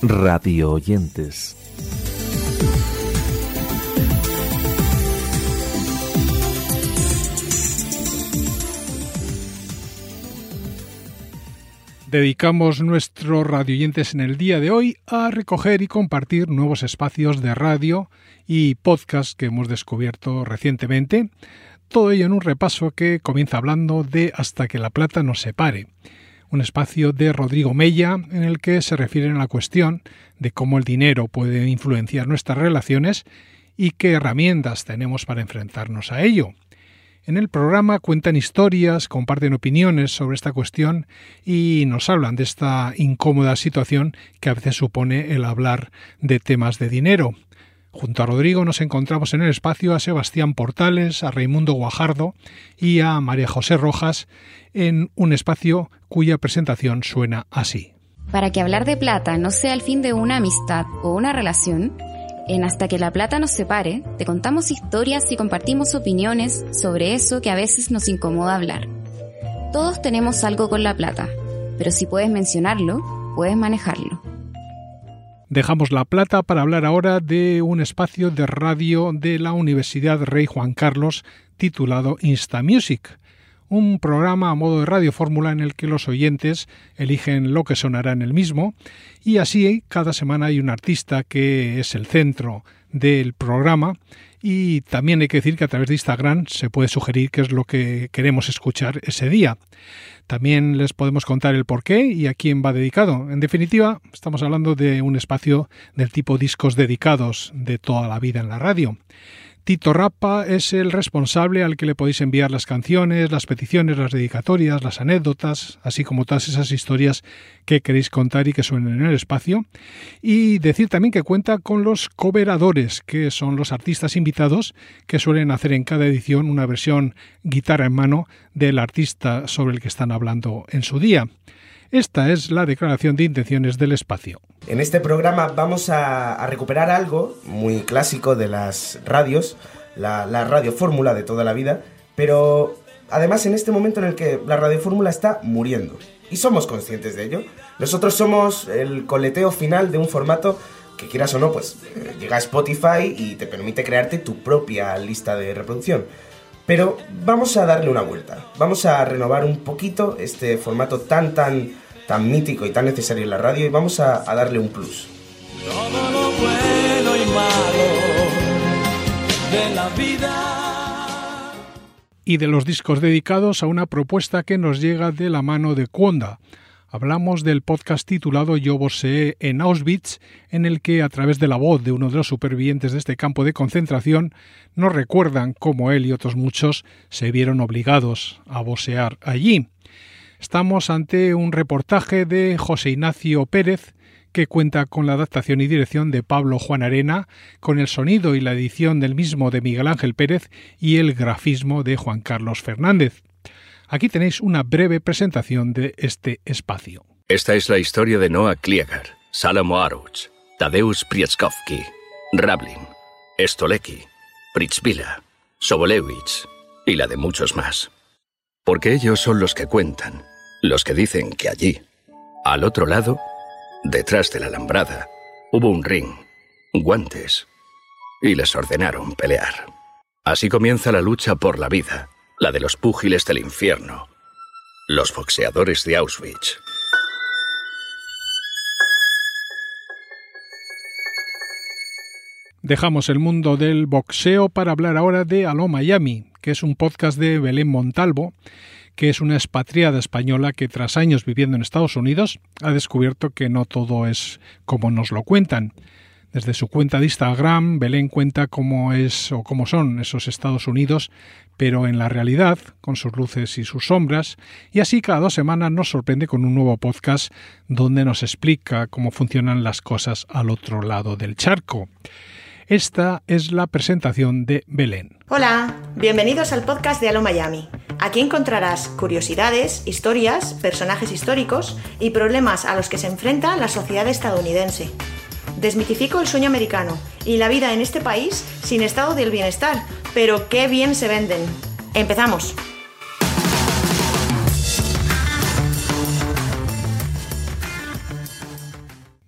radio oyentes. Dedicamos nuestros radioyentes en el día de hoy a recoger y compartir nuevos espacios de radio y podcast que hemos descubierto recientemente. Todo ello en un repaso que comienza hablando de Hasta que la plata nos separe, un espacio de Rodrigo Mella en el que se refiere a la cuestión de cómo el dinero puede influenciar nuestras relaciones y qué herramientas tenemos para enfrentarnos a ello. En el programa cuentan historias, comparten opiniones sobre esta cuestión y nos hablan de esta incómoda situación que a veces supone el hablar de temas de dinero. Junto a Rodrigo nos encontramos en el espacio a Sebastián Portales, a Raimundo Guajardo y a María José Rojas en un espacio cuya presentación suena así. Para que hablar de plata no sea el fin de una amistad o una relación, en Hasta que la plata nos separe, te contamos historias y compartimos opiniones sobre eso que a veces nos incomoda hablar. Todos tenemos algo con la plata, pero si puedes mencionarlo, puedes manejarlo. Dejamos la plata para hablar ahora de un espacio de radio de la Universidad Rey Juan Carlos titulado InstaMusic, un programa a modo de radiofórmula en el que los oyentes eligen lo que sonará en el mismo y así cada semana hay un artista que es el centro del programa y también hay que decir que a través de Instagram se puede sugerir qué es lo que queremos escuchar ese día. También les podemos contar el porqué y a quién va dedicado. En definitiva, estamos hablando de un espacio del tipo discos dedicados de toda la vida en la radio. Tito Rapa es el responsable al que le podéis enviar las canciones, las peticiones, las dedicatorias, las anécdotas, así como todas esas historias que queréis contar y que suenen en el espacio. Y decir también que cuenta con los coveradores, que son los artistas invitados que suelen hacer en cada edición una versión guitarra en mano del artista sobre el que están hablando en su día. Esta es la declaración de intenciones del espacio. En este programa vamos a recuperar algo muy clásico de las radios, la radiofórmula de toda la vida, pero además en este momento en el que la radiofórmula está muriendo. Y somos conscientes de ello. Nosotros somos el coleteo final de un formato que, quieras o no, pues llega a Spotify y te permite crearte tu propia lista de reproducción. Pero vamos a darle una vuelta, vamos a renovar un poquito este formato tan mítico y tan necesario en la radio y vamos a darle un plus. Todo lo bueno y malo de la vida. Y de los discos dedicados a una propuesta que nos llega de la mano de Kwonda. Hablamos del podcast titulado Yo Boxeé en Auschwitz, en el que a través de la voz de uno de los supervivientes de este campo de concentración nos recuerdan cómo él y otros muchos se vieron obligados a boxear allí. Estamos ante un reportaje de José Ignacio Pérez que cuenta con la adaptación y dirección de Pablo Juan Arena, con el sonido y la edición del mismo de Miguel Ángel Pérez y el grafismo de Juan Carlos Fernández. Aquí tenéis una breve presentación de este espacio. Esta es la historia de Noah Klieger, Salomó Aruch, Tadeusz Prieczkowski, Rablin, Stolecki, Pritzvila, Sobolewicz y la de muchos más. Porque ellos son los que cuentan, los que dicen que allí, al otro lado, detrás de la alambrada, hubo un ring, guantes, y les ordenaron pelear. Así comienza la lucha por la vida, la de los púgiles del infierno, los boxeadores de Auschwitz. Dejamos el mundo del boxeo para hablar ahora de Aló Miami, que es un podcast de Belén Montalvo, que es una expatriada española que tras años viviendo en Estados Unidos ha descubierto que no todo es como nos lo cuentan. Desde su cuenta de Instagram, Belén cuenta cómo es o cómo son esos Estados Unidos, pero en la realidad, con sus luces y sus sombras, y así cada 2 semanas nos sorprende con un nuevo podcast donde nos explica cómo funcionan las cosas al otro lado del charco. Esta es la presentación de Belén. Hola, bienvenidos al podcast de Aló Miami. Aquí encontrarás curiosidades, historias, personajes históricos y problemas a los que se enfrenta la sociedad estadounidense. Desmitifico el sueño americano y la vida en este país sin estado del bienestar, pero qué bien se venden. ¡Empezamos!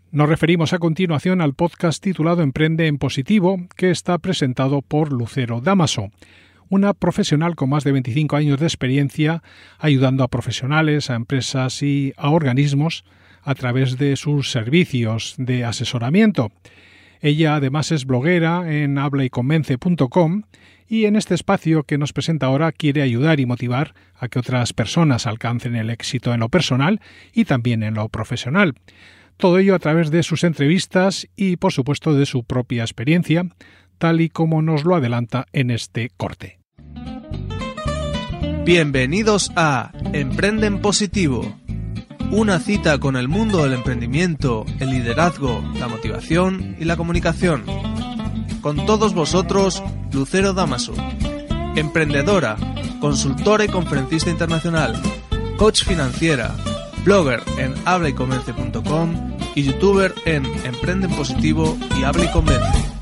Nos referimos a continuación al podcast titulado Emprende en Positivo, que está presentado por Lucero Dámaso, una profesional con más de 25 años de experiencia ayudando a profesionales, a empresas y a organismos a través de sus servicios de asesoramiento. Ella además es bloguera en hablayconvence.com y en este espacio que nos presenta ahora quiere ayudar y motivar a que otras personas alcancen el éxito en lo personal y también en lo profesional. Todo ello a través de sus entrevistas y, por supuesto, de su propia experiencia, tal y como nos lo adelanta en este corte. Bienvenidos a Emprende en Positivo, una cita con el mundo del emprendimiento, el liderazgo, la motivación y la comunicación. Con todos vosotros, Lucero Dámaso, emprendedora, consultora y conferencista internacional, coach financiera, blogger en hablayconvence.com y youtuber en Emprende en Positivo y Habla y Convence.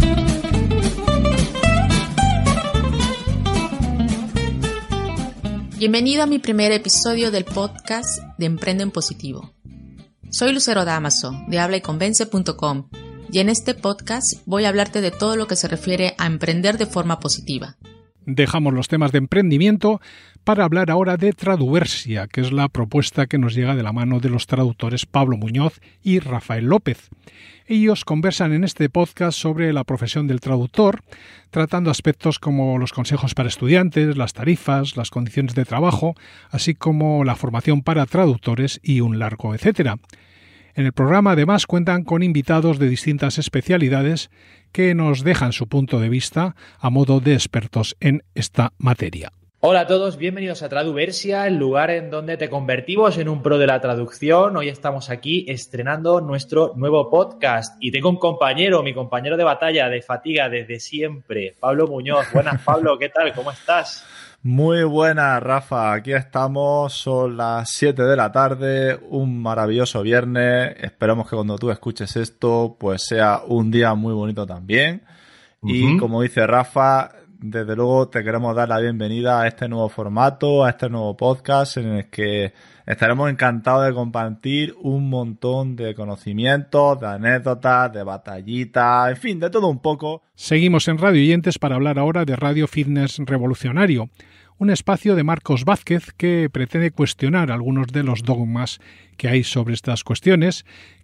Bienvenido a mi primer episodio del podcast de Emprende en Positivo. Soy Lucero Dámaso de hablayconvence.com y en este podcast voy a hablarte de todo lo que se refiere a emprender de forma positiva. Dejamos los temas de emprendimiento para hablar ahora de Traduversia, que es la propuesta que nos llega de la mano de los traductores Pablo Muñoz y Rafael López. Ellos conversan en este podcast sobre la profesión del traductor, tratando aspectos como los consejos para estudiantes, las tarifas, las condiciones de trabajo, así como la formación para traductores y un largo etcétera. En el programa además cuentan con invitados de distintas especialidades que nos dejan su punto de vista a modo de expertos en esta materia. Hola a todos, bienvenidos a Traduversia, el lugar en donde te convertimos en un pro de la traducción. Hoy estamos aquí estrenando nuestro nuevo podcast y tengo un compañero, mi compañero de batalla, de fatiga desde siempre, Pablo Muñoz. Buenas, Pablo, ¿qué tal? ¿Cómo estás? Muy buenas, Rafa. Aquí estamos, son las 7 de la tarde, un maravilloso viernes. Esperamos que cuando tú escuches esto, pues sea un día muy bonito también. Y como dice Rafa, desde luego te queremos dar la bienvenida a este nuevo formato, a este nuevo podcast en el que estaremos encantados de compartir un montón de conocimientos, de anécdotas, de batallitas, en fin, de todo un poco. Seguimos en Radio Oyentes para hablar ahora de Radio Fitness Revolucionario, un espacio de Marcos Vázquez que pretende cuestionar algunos de los dogmas que hay sobre estas cuestiones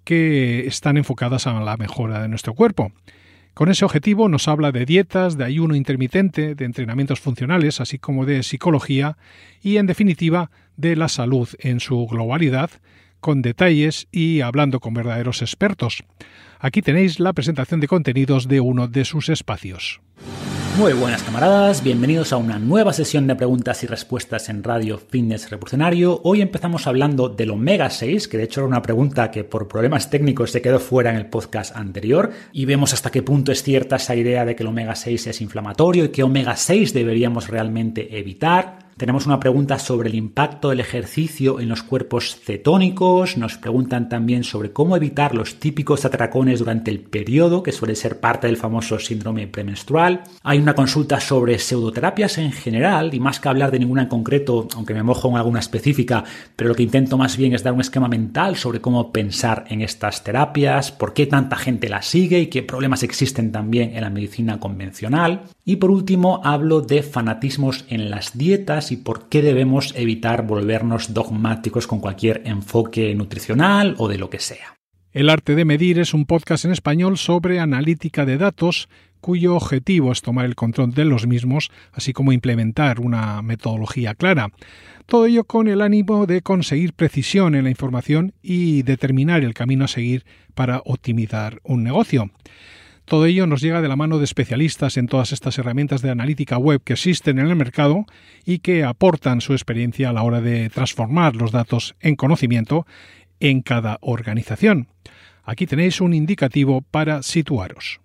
que están enfocadas a la mejora de nuestro cuerpo. Con ese objetivo nos habla de dietas, de ayuno intermitente, de entrenamientos funcionales, así como de psicología y, en definitiva, de la salud en su globalidad, con detalles y hablando con verdaderos expertos. Aquí tenéis la presentación de contenidos de uno de sus espacios. Muy buenas camaradas, bienvenidos a una nueva sesión de preguntas y respuestas en Radio Fitness Revolucionario. Hoy empezamos hablando del Omega 6, que de hecho era una pregunta que por problemas técnicos se quedó fuera en el podcast anterior, y vemos hasta qué punto es cierta esa idea de que el Omega 6 es inflamatorio y qué Omega 6 deberíamos realmente evitar. Tenemos una pregunta sobre el impacto del ejercicio en los cuerpos cetónicos. Nos preguntan también sobre cómo evitar los típicos atracones durante el periodo, que suele ser parte del famoso síndrome premenstrual. Hay una consulta sobre pseudoterapias en general, y más que hablar de ninguna en concreto, aunque me mojo en alguna específica, pero lo que intento más bien es dar un esquema mental sobre cómo pensar en estas terapias, por qué tanta gente las sigue y qué problemas existen también en la medicina convencional. Y por último, hablo de fanatismos en las dietas y por qué debemos evitar volvernos dogmáticos con cualquier enfoque nutricional o de lo que sea. El arte de medir es un podcast en español sobre analítica de datos cuyo objetivo es tomar el control de los mismos, así como implementar una metodología clara. Todo ello con el ánimo de conseguir precisión en la información y determinar el camino a seguir para optimizar un negocio. Todo ello nos llega de la mano de especialistas en todas estas herramientas de analítica web que existen en el mercado y que aportan su experiencia a la hora de transformar los datos en conocimiento en cada organización. Aquí tenéis un indicativo para situaros.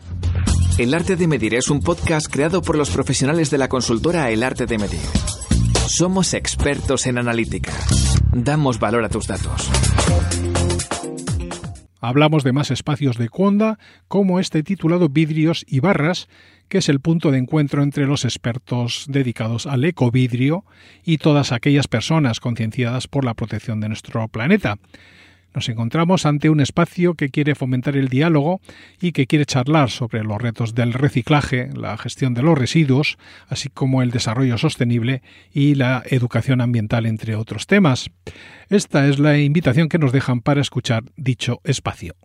El Arte de Medir es un podcast creado por los profesionales de la consultora El Arte de Medir. Somos expertos en analítica. Damos valor a tus datos. Hablamos de más espacios de Conda, como este titulado Vidrios y Barras, que es el punto de encuentro entre los expertos dedicados al ecovidrio y todas aquellas personas concienciadas por la protección de nuestro planeta. Nos encontramos ante un espacio que quiere fomentar el diálogo y que quiere charlar sobre los retos del reciclaje, la gestión de los residuos, así como el desarrollo sostenible y la educación ambiental, entre otros temas. Esta es la invitación que nos dejan para escuchar dicho espacio.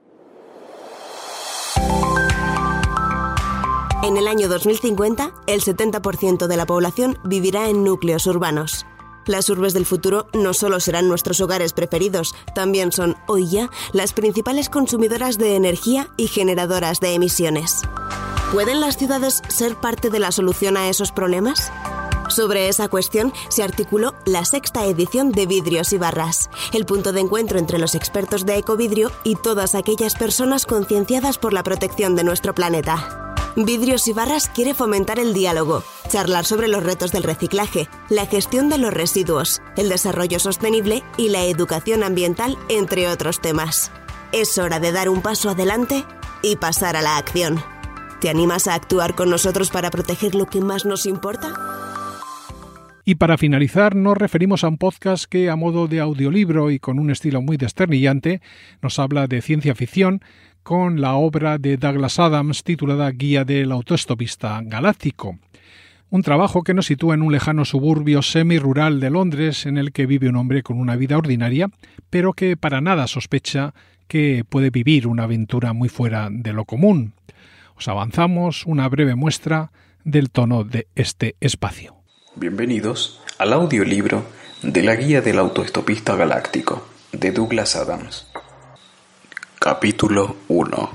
En el año 2050, el 70% de la población vivirá en núcleos urbanos. Las urbes del futuro no solo serán nuestros hogares preferidos, también son, hoy ya, las principales consumidoras de energía y generadoras de emisiones. ¿Pueden las ciudades ser parte de la solución a esos problemas? Sobre esa cuestión se articuló la 6ª edición de Vidrios y Barras, el punto de encuentro entre los expertos de ecovidrio y todas aquellas personas concienciadas por la protección de nuestro planeta. Vidrios y Barras quiere fomentar el diálogo, charlar sobre los retos del reciclaje, la gestión de los residuos, el desarrollo sostenible y la educación ambiental, entre otros temas. Es hora de dar un paso adelante y pasar a la acción. ¿Te animas a actuar con nosotros para proteger lo que más nos importa? Y para finalizar, nos referimos a un podcast que, a modo de audiolibro y con un estilo muy desternillante, nos habla de ciencia ficción con la obra de Douglas Adams titulada Guía del autoestopista galáctico. Un trabajo que nos sitúa en un lejano suburbio semi-rural de Londres en el que vive un hombre con una vida ordinaria, pero que para nada sospecha que puede vivir una aventura muy fuera de lo común. Os avanzamos una breve muestra del tono de este espacio. Bienvenidos al audiolibro de la Guía del autoestopista galáctico de Douglas Adams. Capítulo 1.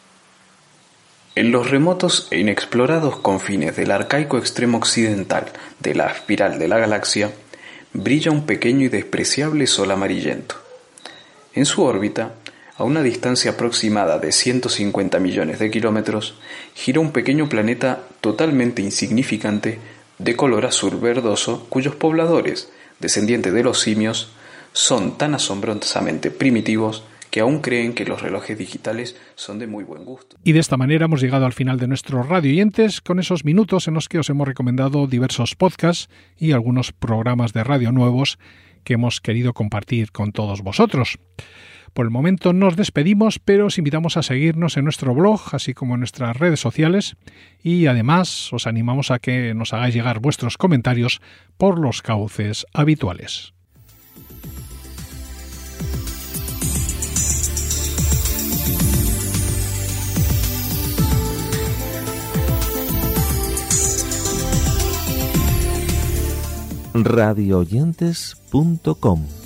En los remotos e inexplorados confines del arcaico extremo occidental de la espiral de la galaxia, brilla un pequeño y despreciable sol amarillento. En su órbita, a una distancia aproximada de 150 millones de kilómetros, gira un pequeño planeta totalmente insignificante de color azul verdoso, cuyos pobladores, descendientes de los simios, son tan asombrosamente primitivos que aún creen que los relojes digitales son de muy buen gusto. Y de esta manera hemos llegado al final de nuestros radioyentes, con esos minutos en los que os hemos recomendado diversos podcasts y algunos programas de radio nuevos que hemos querido compartir con todos vosotros. Por el momento nos despedimos, pero os invitamos a seguirnos en nuestro blog, así como en nuestras redes sociales, y además os animamos a que nos hagáis llegar vuestros comentarios por los cauces habituales. radioyentes.com